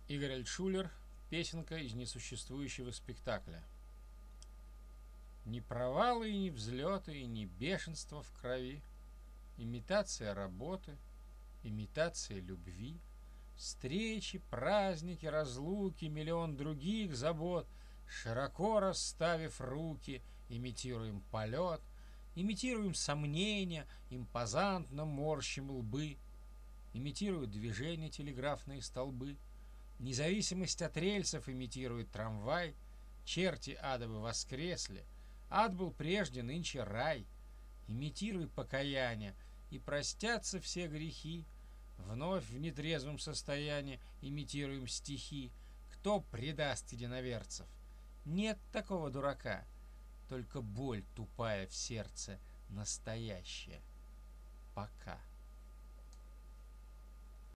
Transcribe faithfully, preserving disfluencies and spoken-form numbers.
Игорь Альтшулер. Песенка из несуществующего спектакля. Ни провалы и ни взлеты, и ни бешенство в крови, имитация работы, имитация любви, встречи, праздники, разлуки, миллион других забот, широко расставив руки, имитируем полет, имитируем сомнения, импозантно морщим лбы, имитируют движение телеграфные столбы, независимость от рельсов имитирует трамвай, черти адовы воскресли, ад был прежде, нынче рай, имитируй покаяние, и простятся все грехи, вновь в нетрезвом состоянии имитируем стихи, кто предаст единоверцев? Нет такого дурака, только боль тупая в сердце настоящая. Пока.